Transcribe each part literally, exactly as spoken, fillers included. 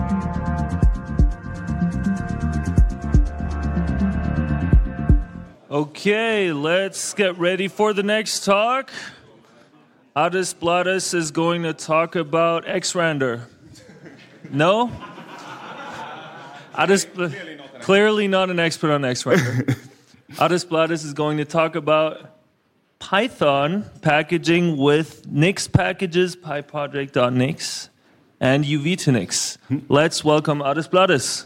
Okay, let's get ready for the next talk. Adis Bladis is going to talk about Xrandr. No? Adis, clearly, not clearly not an expert on Xrandr. Adis Bladis is going to talk about Python packaging with Nix packages, PyProject.nix, and U V to Nix. Let's welcome Adis Bladis.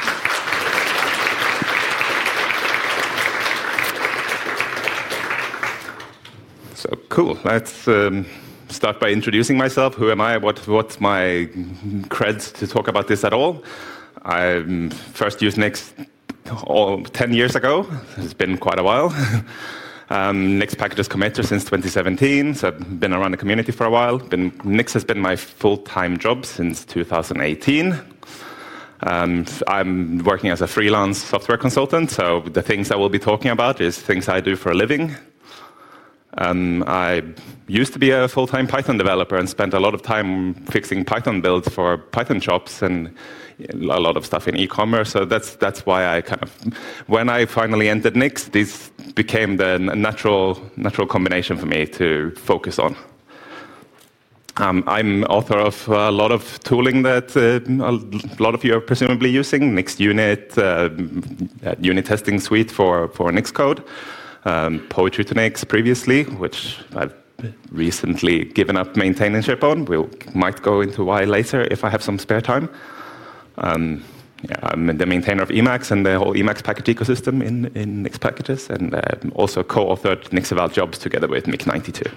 So cool. Let's um, start by introducing myself. Who am I? What, what's my cred to talk about this at all? I um, first used Nix all ten years ago. It's been quite a while. um, Nix packages committer since twenty seventeen, so I've been around the community for a while. Been, Nix has been my full-time job since two thousand eighteen. Um, I'm working as a freelance software consultant, so the things I will be talking about is things I do for a living. Um, I used to be a full-time Python developer and spent a lot of time fixing Python builds for Python shops and a lot of stuff in e-commerce. So that's that's why I kind of, when I finally entered Nix, this became the natural natural combination for me to focus on. Um, I'm author of a lot of tooling that uh, a lot of you are presumably using, Nix Unit, uh, unit testing suite for for Nix code. Um, Poetry to Nix previously, which I've recently given up maintainership on. We we'll, might go into why later if I have some spare time. Um, yeah, I'm the maintainer of Emacs and the whole Emacs package ecosystem in, in Nix packages, and uh, also co-authored Nix Eval jobs together with Mick ninety-two.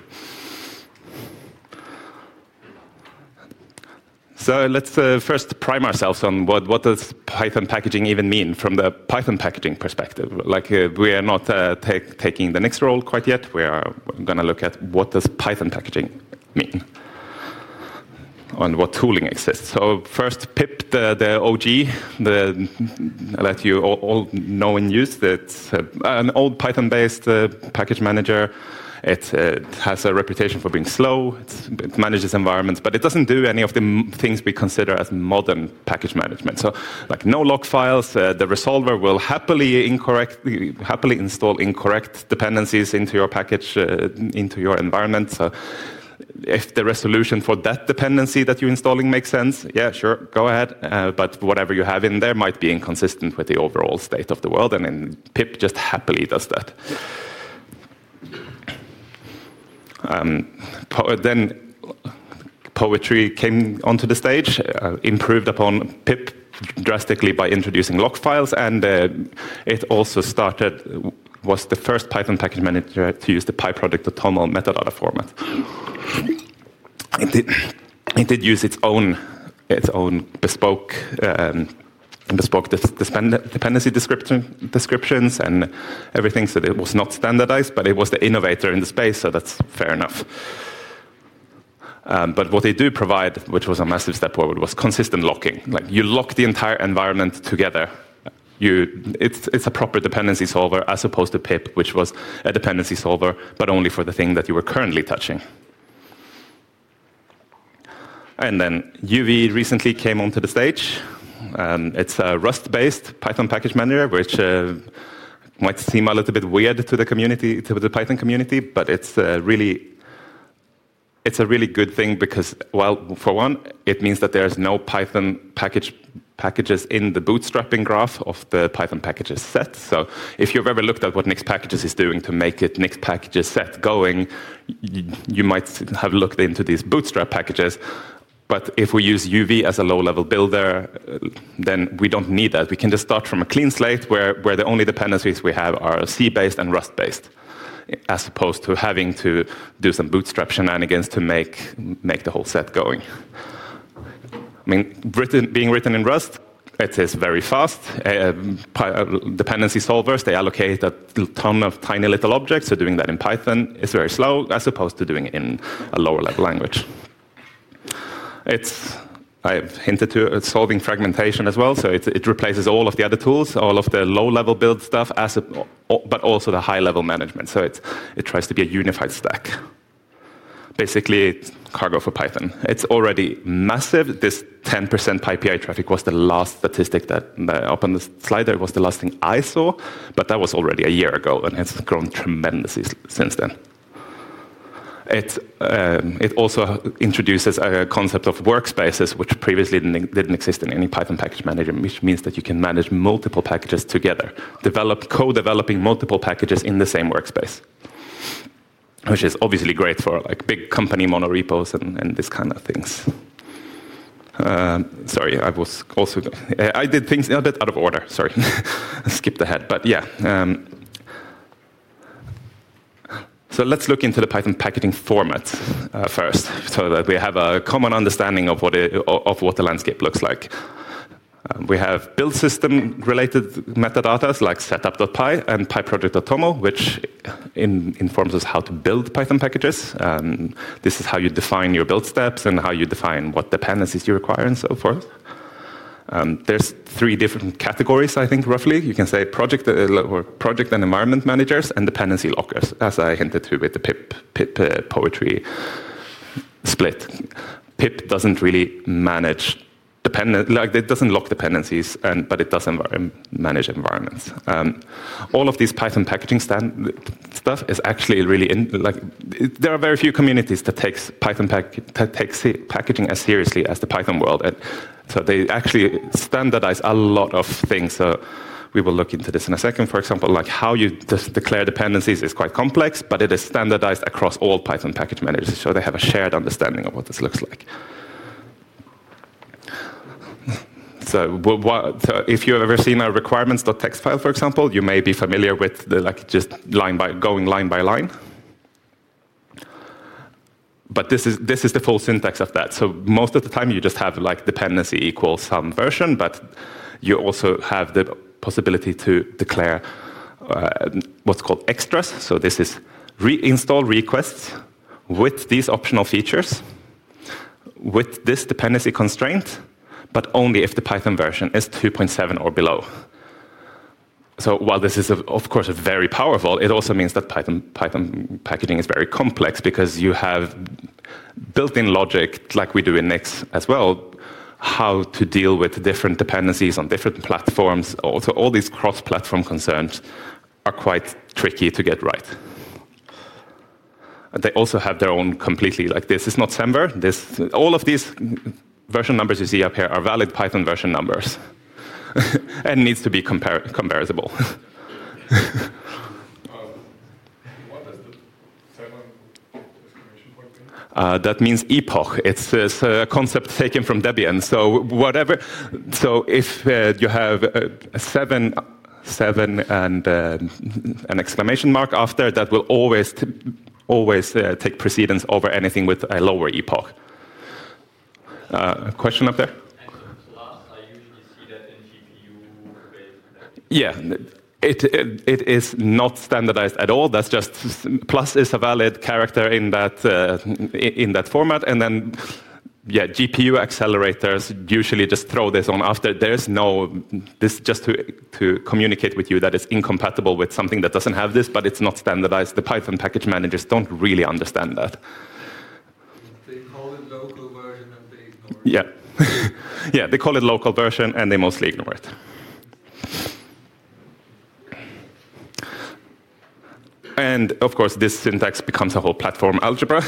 So let's uh, first prime ourselves on what, what does Python packaging even mean from the Python packaging perspective. Like uh, we are not uh, take, taking the Nix role quite yet. We are going to look at what does Python packaging mean and what tooling exists. So first, pip, the, the O G, the, that you all, all know and use. It's uh, an old Python-based uh, package manager. It uh, has a reputation for being slow, it's, it manages environments, but it doesn't do any of the m- things we consider as modern package management. So, like no log files, uh, the resolver will happily incorrect, happily install incorrect dependencies into your package, uh, into your environment. So, if the resolution for that dependency that you're installing makes sense, yeah, sure, go ahead. Uh, but whatever you have in there might be inconsistent with the overall state of the world, and then pip just happily does that. Um, po- then Poetry came onto the stage, uh, improved upon pip drastically by introducing log files, and uh, it also started, was the first Python package manager to use the PyProject.toml metadata format. It did, it did use its own, its own bespoke um, bespoke dependency description, descriptions and everything, so it was not standardized, but it was the innovator in the space, so that's fair enough. Um, but what they do provide, which was a massive step forward, was consistent locking. Like you lock the entire environment together. You, it's, it's a proper dependency solver as opposed to pip, which was a dependency solver, but only for the thing that you were currently touching. And then U V recently came onto the stage. Um, it's a Rust-based Python package manager, which uh, might seem a little bit weird to the community, to the Python community, but it's uh, really, it's a really good thing because, well, for one, it means that there's no Python package packages in the bootstrapping graph of the Python packages set. So if you've ever looked at what Nix packages is doing to make it Nix packages set going, you, you might have looked into these bootstrap packages. But if we use U V as a low-level builder, then we don't need that. We can just start from a clean slate where, where the only dependencies we have are C-based and Rust-based, as opposed to having to do some bootstrap shenanigans to make, make the whole set going. I mean, written, being written in Rust, it is very fast. Uh, dependency solvers, they allocate a ton of tiny little objects, so doing that in Python is very slow, as opposed to doing it in a lower-level language. It's, I've hinted to it, solving fragmentation as well, so it, it replaces all of the other tools, all of the low-level build stuff, as a, but also the high-level management. So it, it tries to be a unified stack. basically cargo for Python. It's already massive. This ten percent PyPI traffic was the last statistic that uh, up on the slide there was the last thing I saw, but that was already a year ago, and it's grown tremendously since then. It, um, it also introduces a concept of workspaces, which previously didn't, didn't exist in any Python package manager, which means that you can manage multiple packages together, develop, co-developing multiple packages in the same workspace, which is obviously great for like big company monorepos and, and this kind of things. Um, sorry, I was also I did things a bit out of order. Sorry, skipped ahead, but yeah. Um, So let's look into the Python packaging format uh, first, so that we have a common understanding of what, it, of what the landscape looks like. Um, we have build system-related metadata like setup.py and pyproject.toml, which in, informs us how to build Python packages. Um, this is how you define your build steps and how you define what dependencies you require and so forth. Um, there's three different categories, I think, roughly. You can say project, uh, or project and environment managers and dependency lockers, as I hinted to with the pip, pip uh, poetry split. Pip doesn't really manage dependent, like it doesn't lock dependencies, and but it does env manage environments. Um, all of these Python packaging stand stuff is actually really in, like it, there are very few communities that takes Python pack, that takes packaging as seriously as the Python world, and so they actually standardize a lot of things. So we will look into this in a second. For example, like how you declare dependencies is quite complex, but it is standardized across all Python package managers, so they have a shared understanding of what this looks like. So, what, so if you've ever seen a requirements.txt file, for example, you may be familiar with the, like just line by going line by line. But this is this is the full syntax of that. So most of the time you just have like dependency equals some version, but you also have the possibility to declare uh, what's called extras. So this is reinstall requests with these optional features, with this dependency constraint, but only if the Python version is two point seven or below. So while this is, of course, very powerful, it also means that Python, Python packaging is very complex because you have built-in logic, like we do in Nix as well, how to deal with different dependencies on different platforms. Also, all these cross-platform concerns are quite tricky to get right. They also have their own completely, like this is not Semver. This, all of these version numbers you see up here are valid Python version numbers. And needs to be compar comparable. um, what does the seven exclamation point mean? Uh, that means epoch. It's, it's a concept taken from Debian. So whatever. So if uh, you have a, a seven, seven, and uh, an exclamation mark after, that will always t always uh, take precedence over anything with a lower epoch. Uh, question up there? Yeah, it, it, it is not standardized at all. That's just plus is a valid character in that uh, in that format, and then yeah, G P U accelerators usually just throw this on after. There's no this just to to communicate with you that it's incompatible with something that doesn't have this, but it's not standardized. The Python package managers don't really understand that. They call it local version and they ignore it. Yeah, yeah, they call it local version and they mostly ignore it. And of course, this syntax becomes a whole platform algebra.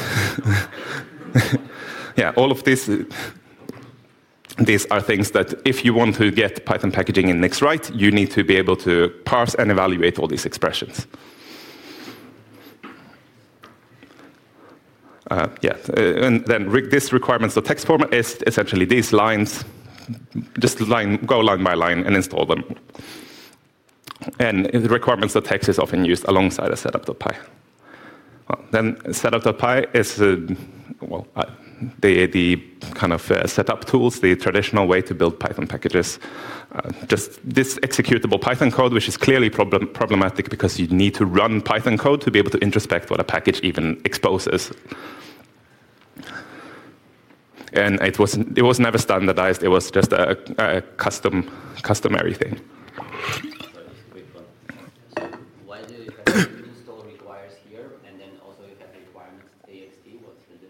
Yeah, all of these, these are things that if you want to get Python packaging in Nix right, you need to be able to parse and evaluate all these expressions. Uh, yeah, uh, and then re this requirements.txt format is essentially these lines, just line, go line by line and install them. And the requirements.txt is often used alongside a setup.py. Well, then setup.py is uh, well, uh, the, the kind of uh, setup tools, the traditional way to build Python packages. Uh, just this executable Python code, which is clearly problem problematic because you need to run Python code to be able to introspect what a package even exposes. And it was, it was never standardized. It was just a, a custom, customary thing. Why do you have install requires here, and then also you have requirements.txt? What's the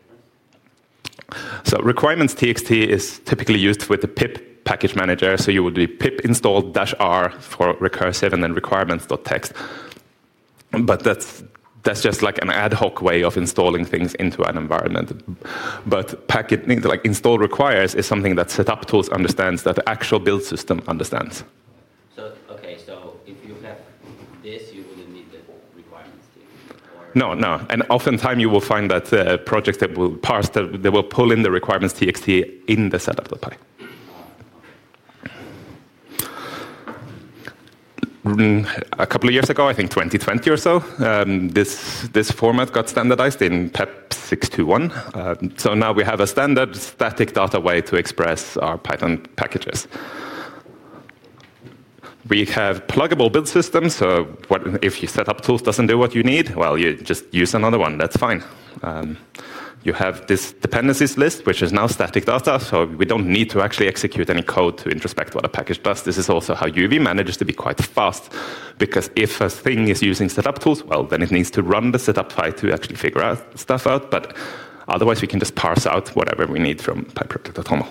So requirements.txt is typically used with the pip package manager. So you would be pip install dash r for recursive and then requirements.txt. But that's that's just like an ad hoc way of installing things into an environment. But package like install requires is something that setup tools understands that the actual build system understands. So okay, so if you have this, you wouldn't need the requirements team. Or No, no, and oftentimes you will find that uh, projects that will parse, the, they will pull in the requirements.txt in the setup.py. A couple of years ago, I think twenty twenty or so, um, this this format got standardized in P E P six two one. Um, so now we have a standard static data way to express our Python packages. We have pluggable build systems, so what, if your setup tools doesn't do what you need, well, you just use another one, that's fine. Um, You have this dependencies list, which is now static data, so we don't need to actually execute any code to introspect what a package does. This is also how U V manages to be quite fast, because if a thing is using setup tools, well, then it needs to run the setup file to actually figure out stuff out, but otherwise we can just parse out whatever we need from PyProject.toml.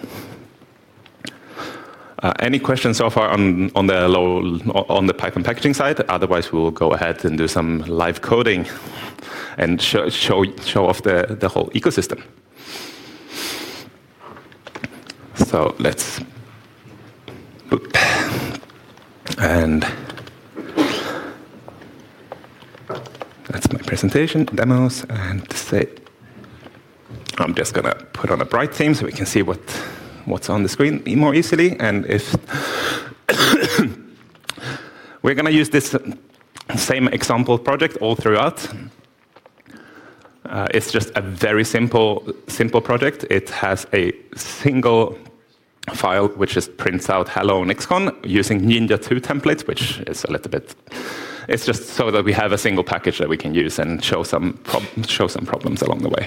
Uh, any questions so far on, on, the low, on the Python packaging side? Otherwise, we will go ahead and do some live coding and show, show, show off the, the whole ecosystem. So let's boop. And that's my presentation, demos, and say, I'm just going to put on a bright theme so we can see what what's on the screen more easily. And if we're going to use this same example project all throughout. Uh, it's just a very simple simple project. It has a single file which just prints out hello Nixcon using Ninja two templates, which is a little bit, it's just so that we have a single package that we can use and show some prob- show some problems along the way.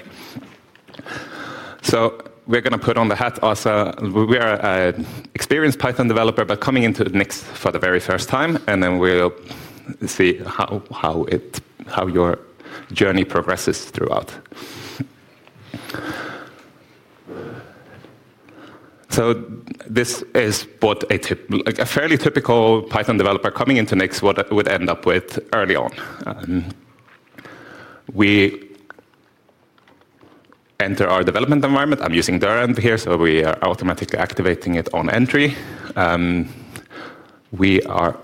So we're going to put on the hat as a, we are an experienced Python developer, but coming into Nix for the very first time, and then we'll see how how it how your journey progresses throughout. So this is what a, tip, like a fairly typical Python developer coming into Nix would, would end up with early on. Um, we enter our development environment. I'm using Durand here, so we are automatically activating it on entry. Um, we are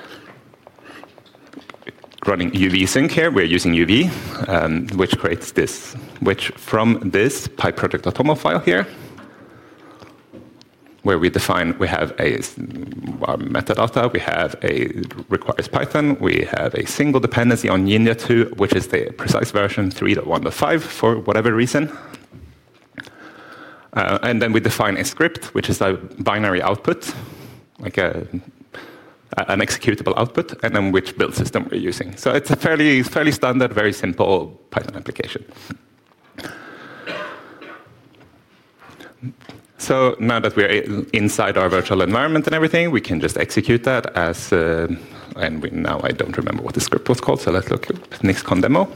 running U V sync here. We're using U V, um, which creates this, which from this PyProject.toml file here, where we define, we have a our metadata, we have a requires Python, we have a single dependency on Ninja two, which is the precise version three point one point five for whatever reason. Uh, and then we define a script, which is a binary output, like a, an executable output, and then which build system we're using. So it's a fairly, fairly standard, very simple Python application. So now that we're inside our virtual environment and everything, we can just execute that as, uh, and we, now I don't remember what the script was called, so let's look at Nixcon demo.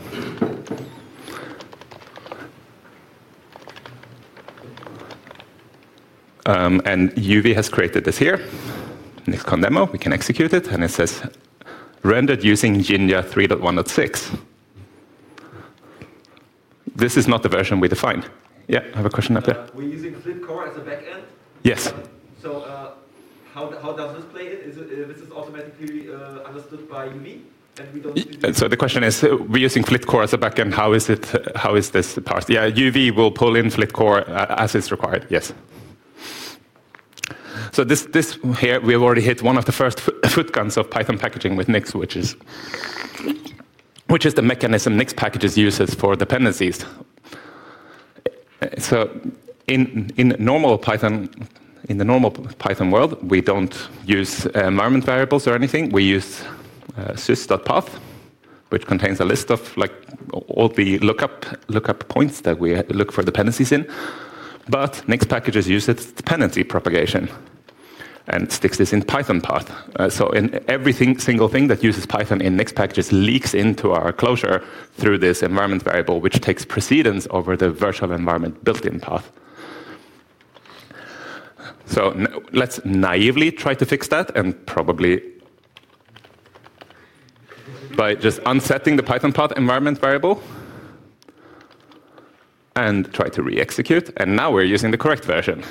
Um, and U V has created this here, Nixcon demo. We can execute it, and it says rendered using Jinja three point one point six. This is not the version we defined. Yeah, I have a question up there. Uh, we're using FlipCore as a backend. Yes. Uh, so uh, how, how does this play it? Is it uh, this is automatically uh, understood by U V, and we don't. Y- So the question is, uh, we're using FlitCore as a backend. How is it? Uh, how is this parsed? Yeah, U V will pull in FlitCore uh, as it's required. Yes. So this this here we've already hit one of the first f- foot guns of Python packaging with Nix, which is which is the mechanism Nix packages uses for dependencies. So in in normal Python, in the normal Python world, we don't use uh, environment variables or anything. We use uh, sys.path, which contains a list of like all the lookup lookup points that we look for dependencies in. But Nix packages use its dependency propagation and sticks this in Python path. Uh, so in every single thing that uses Python in Nix packages leaks into our closure through this environment variable, which takes precedence over the virtual environment built-in path. So n- let's naively try to fix that, and probably by just unsetting the Python path environment variable and try to re-execute, and now we're using the correct version.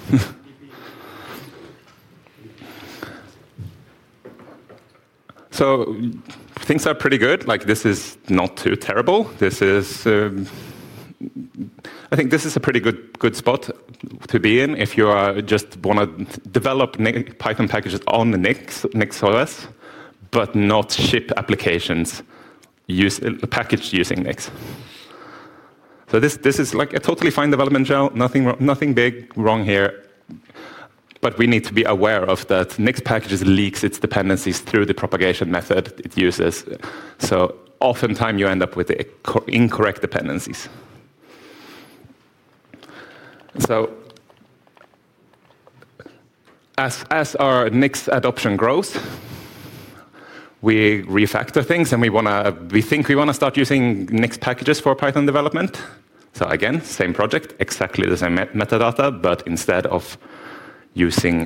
So things are pretty good. Like, this is not too terrible. This is, um, I think this is a pretty good good spot to be in if you are just want to develop Python packages on the Nix, Nix O S, but not ship applications use, packaged using Nix. So this this is like a totally fine development shell. Nothing nothing big wrong here. But we need to be aware of that Nix packages leaks its dependencies through the propagation method it uses. So oftentimes you end up with the incorrect dependencies. So as, as our Nix adoption grows, we refactor things, and we wanna we think we wanna start using Nix packages for Python development. So again, same project, exactly the same met metadata, but instead of using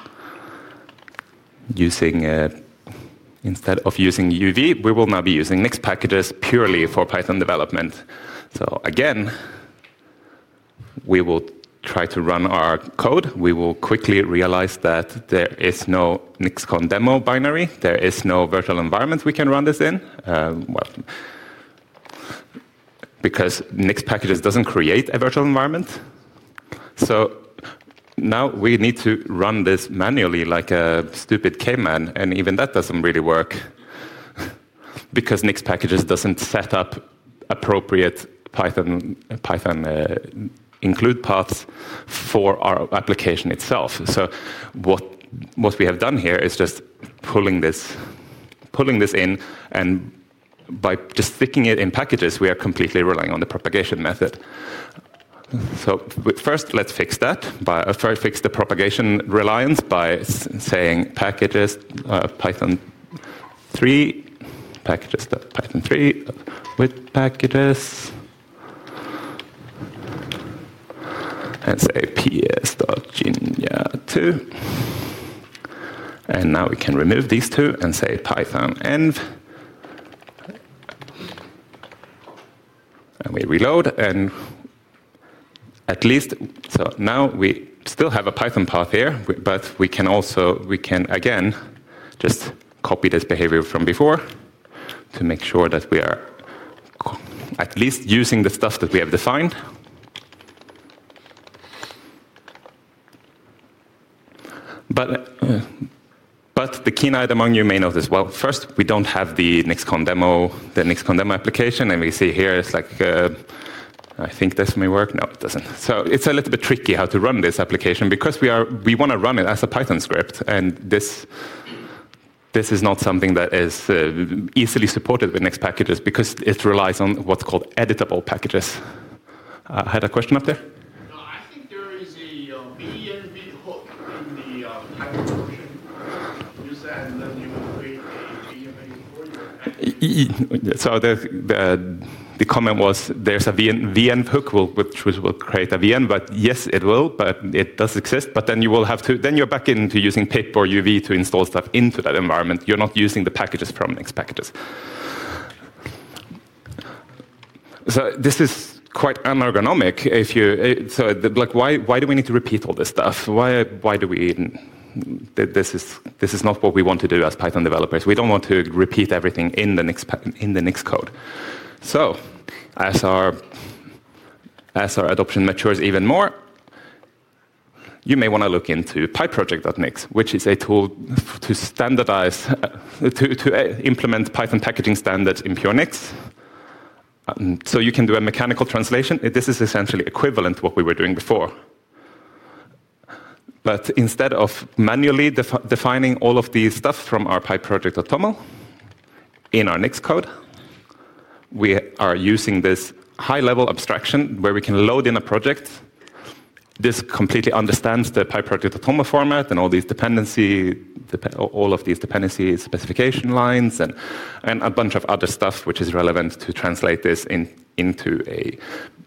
using uh, instead of using U V, we will now be using Nix packages purely for Python development. So again, we will try to run our code. We will quickly realize that there is no NixCon demo binary. There is no virtual environment we can run this in. Um, well, because Nix packages doesn't create a virtual environment. So now we need to run this manually like a stupid caveman, and even that doesn't really work because Nix packages doesn't set up appropriate Python Python uh, include paths for our application itself. So what what we have done here is just pulling this pulling this in, and by just sticking it in packages, we are completely relying on the propagation method. So first, let's fix that. By uh, first, fix the propagation reliance by s saying packages uh, Python three packages Python three with packages, and say ps.jinja two. And now we can remove these two and say Python env. And we reload, and at least, so now we still have a Python path here, but we can also, we can again just copy this behavior from before to make sure that we are at least using the stuff that we have defined. But, uh, but the keen-eyed among you may notice, well, first, we don't have the NixCon demo, the NixCon demo application, and we see here it's like, uh, I think this may work. No, it doesn't. So it's a little bit tricky how to run this application because we are we want to run it as a Python script, and this this is not something that is uh, easily supported with Nix packages because it relies on what's called editable packages. Uh, I had a question up there. No, I think there is a uh, V N V hook in the uh, Python version. Use that, and then you will create a V N V for your package. So the the. The comment was there's a V N, V N hook will, which will create a V N, but yes, it will, but it does exist. But then you will have to, then you're back into using pip or U V to install stuff into that environment. You're not using the packages from Nix packages. So this is quite unergonomic. If you, so the, like, why why do we need to repeat all this stuff? Why why do we? This is this is not what we want to do as Python developers. We don't want to repeat everything in the Nix in the Nix code. So, as our, as our adoption matures even more, you may want to look into pyproject.nix, which is a tool to standardize, uh, to, to implement Python packaging standards in pure Nix. Um, so you can do a mechanical translation. This is essentially equivalent to what we were doing before. But instead of manually defi defining all of the stuff from our pyproject.toml in our Nix code, we are using this high-level abstraction where we can load in a project. This completely understands the pyproject.toml format and all these dependency, all of these dependency specification lines, and, and a bunch of other stuff which is relevant to translate this in, into a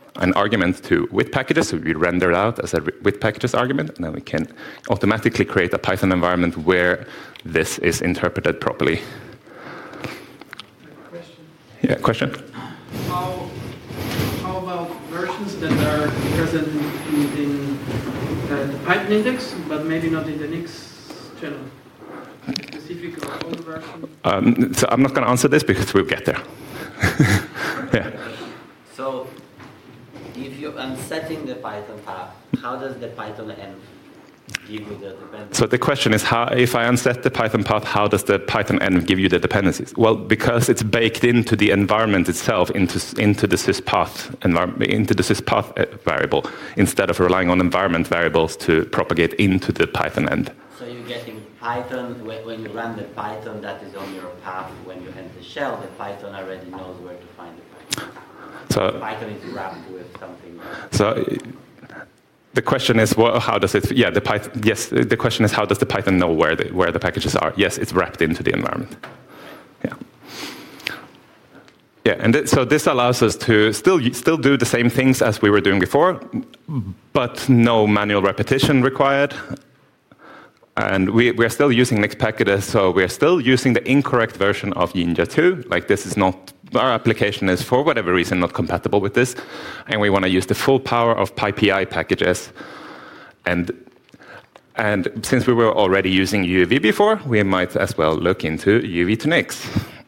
an argument to with packages, so we render it out as a with packages argument, and then we can automatically create a Python environment where this is interpreted properly. Question. Yeah, question? How, how about versions that are present in, in uh, the Python index, but maybe not in the Nix channel? Specific or older version? Um, so I'm not going to answer this because we'll get there. Yeah. So, if you unsetting the Python path, how does the Python env give you the dependencies? So the question is, how, if I unset the Python path, how does the Python env give you the dependencies? Well, because it's baked into the environment itself, into into the syspath environment, into the syspath variable, instead of relying on environment variables to propagate into the Python env. So you're getting Python, when when you run the Python that is on your path, when you enter shell, the Python already knows where to find the Python. So Python is wrapped with something. So the question is, well, how does it? Yeah, the Python. Yes, the question is, how does the Python know where the where the packages are? Yes, it's wrapped into the environment. Yeah. Yeah, and th so this allows us to still still do the same things as we were doing before, but no manual repetition required. And we, we're still using Nix packages, so we're still using the incorrect version of Jinja two. Like, this is not, our application is, for whatever reason, not compatible with this. And we want to use the full power of PyPI packages. And, and since we were already using U V before, we might as well look into U V to Nix.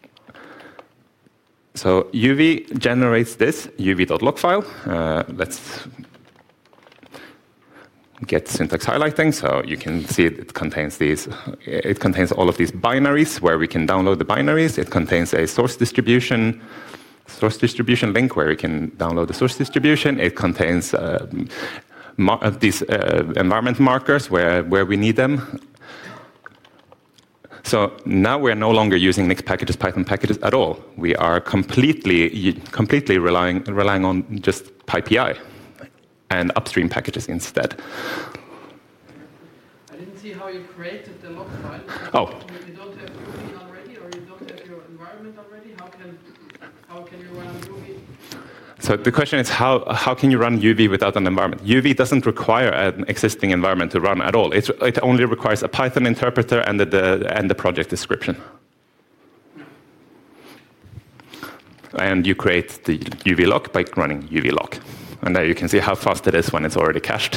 So U V generates this U V.log file. Uh, let's get syntax highlighting, so you can see it, it contains these. It contains all of these binaries where we can download the binaries. It contains a source distribution, source distribution link where we can download the source distribution. It contains uh, mar these uh, environment markers where where we need them. So now we're no longer using Nix packages, Python packages at all. We are completely completely relying relying on just PyPI and upstream packages instead. I didn't see how you created the log file. Oh. You don't have U V already, or you don't have your environment already. How can how can you run U V? So the question is, how how can you run U V without an environment? U V doesn't require an existing environment to run at all. It it only requires a Python interpreter and the, the and the project description. And you create the U V log by running U V log. And there you can see how fast it is when it's already cached.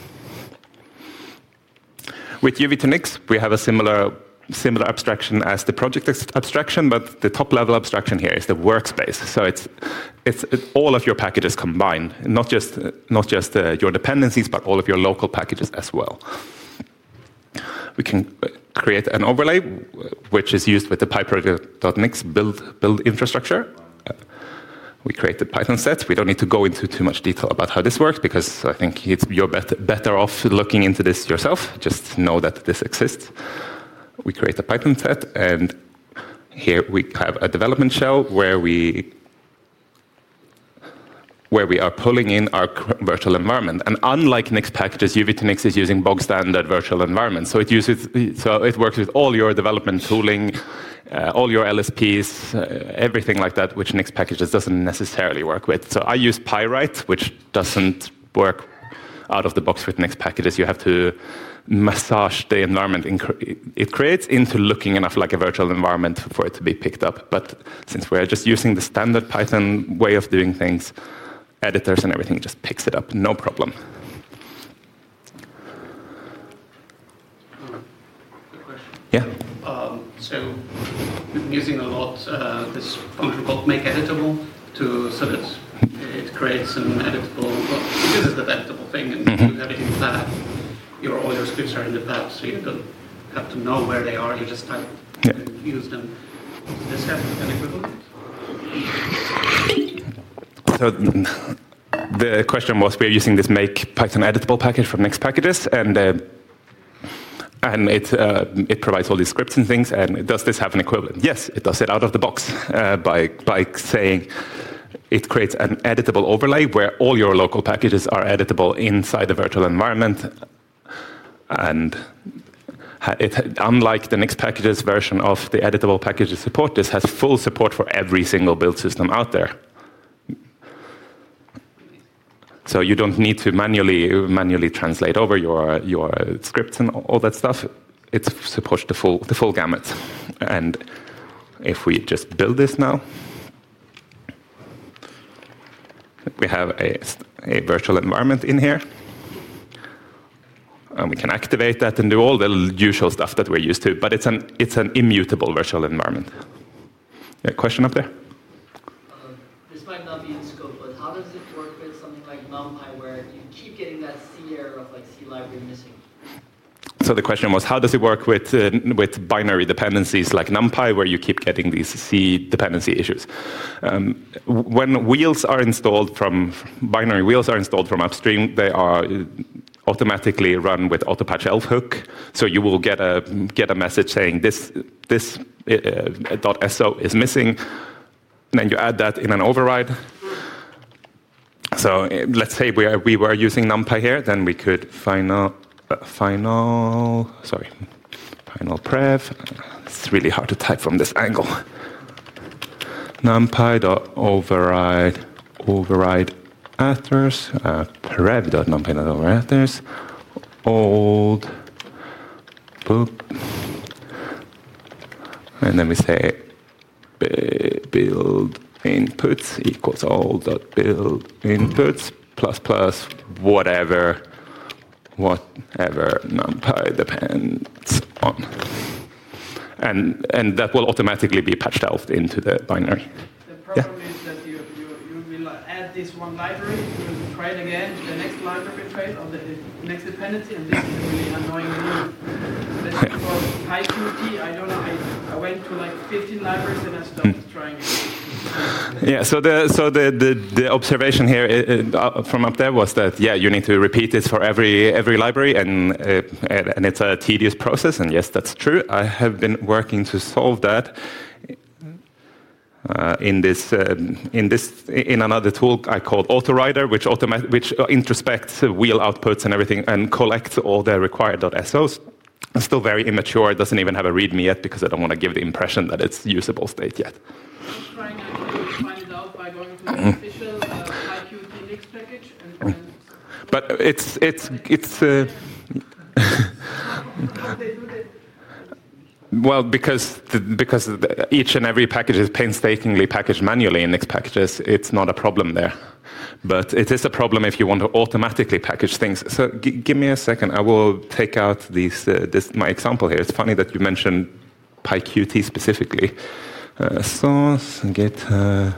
With U V to Nix, we have a similar, similar abstraction as the project abstraction, but the top level abstraction here is the workspace. So it's, it's it, all of your packages combined, not just, not just uh, your dependencies, but all of your local packages as well. We can create an overlay, which is used with the pyproject.nix build, build infrastructure. We created Python sets. We don't need to go into too much detail about how this works, because I think it's, you're better, better off looking into this yourself. Just know that this exists. We create a Python set, and here we have a development shell where we where we are pulling in our virtual environment. And unlike Nix packages, U V to Nix is using bog standard virtual environment. So it uses, so it works with all your development tooling, uh, all your L S Ps, uh, everything like that, which Nix packages doesn't necessarily work with. So I use Pywrite, which doesn't work out of the box with Nix packages. You have to massage the environment it creates into looking enough like a virtual environment for it to be picked up. But since we're just using the standard Python way of doing things, editors and everything just picks it up, no problem. Um, good question. Yeah? Um, so we've been using a lot uh, this function called make editable to so that it creates an editable, well, this is the editable thing, and mm-hmm. you have it in path. Your all your scripts are in the path, so you don't have to know where they are. You just type yeah. and use them. Does this have an equivalent? So the question was, we're using this make Python editable package from Nix packages, and uh, and it uh, it provides all these scripts and things. And does this have an equivalent? Yes, it does it out of the box uh, by by saying it creates an editable overlay where all your local packages are editable inside the virtual environment. And it, unlike the Nix packages version of the editable packages support, this has full support for every single build system out there. So you don't need to manually manually translate over your your scripts and all that stuff. It supports the full the full gamut. And if we just build this now, we have a, a virtual environment in here. And we can activate that and do all the usual stuff that we're used to, but it's an it's an immutable virtual environment. Yeah, question up there? Uh, this might not be in scope, but how does it work with something like NumPy where you keep getting that C error of like C library missing? So the question was, how does it work with uh, with binary dependencies like NumPy, where you keep getting these C dependency issues? Um, when wheels are installed from binary wheels are installed from upstream, they are automatically run with autopatch elf hook. So you will get a get a message saying this this uh, .so is missing, and then you add that in an override. So uh, let's say we are, we were using NumPy here, then we could final. Uh, final, sorry, final prev. It's really hard to type from this angle. NumPy.override, override athers, uh, prev.numpy.override athers, old, boop. And then we say build inputs equals old.build inputs plus plus whatever. Whatever NumPy depends on. And and that will automatically be patched out into the binary. The problem yeah. is that you, you, you will add this one library, you will try it again, the next library trait or the next dependency, and this is a really annoying move. Especially for PyQt, I don't know, I, I went to like fifteen libraries and I stopped mm. trying it. Yeah, so the so the the, the observation here uh, from up there was that yeah, you need to repeat this for every every library, and uh, and it's a tedious process. And yes, that's true. I have been working to solve that uh, in this uh, in this in another tool I called AutoWriter, which automat which introspects wheel outputs and everything and collects all the required .sos. It's still very immature. It doesn't even have a README yet because I don't want to give the impression that it's usable state yet. I'm trying to find it out by going to the official uh, PyQt Nix package. And, and but it's it's it's. Uh, well, because the, because the, each and every package is painstakingly packaged manually in Nix packages, it's not a problem there. But it is a problem if you want to automatically package things. So g give me a second. I will take out these uh, this my example here. It's funny that you mentioned PyQt specifically. Uh, source, get uh,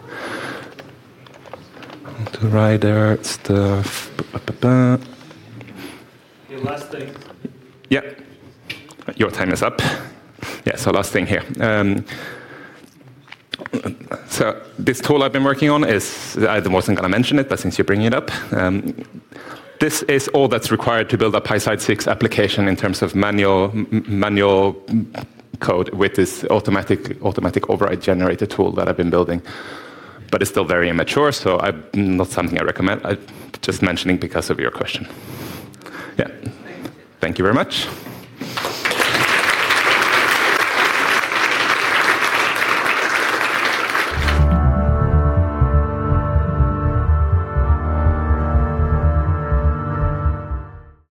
AutoWriter stuff. Ba, ba, ba. Okay, last thing. Yeah, your time is up. Yeah, so last thing here. Um, so this tool I've been working on is, I wasn't going to mention it, but since you're bringing it up, um, this is all that's required to build a PySide six application in terms of manual manual. code with this automatic automatic override generator tool that I've been building. But it's still very immature, so I'm not something I recommend. I'm just mentioning because of your question. Yeah. Thank you very much.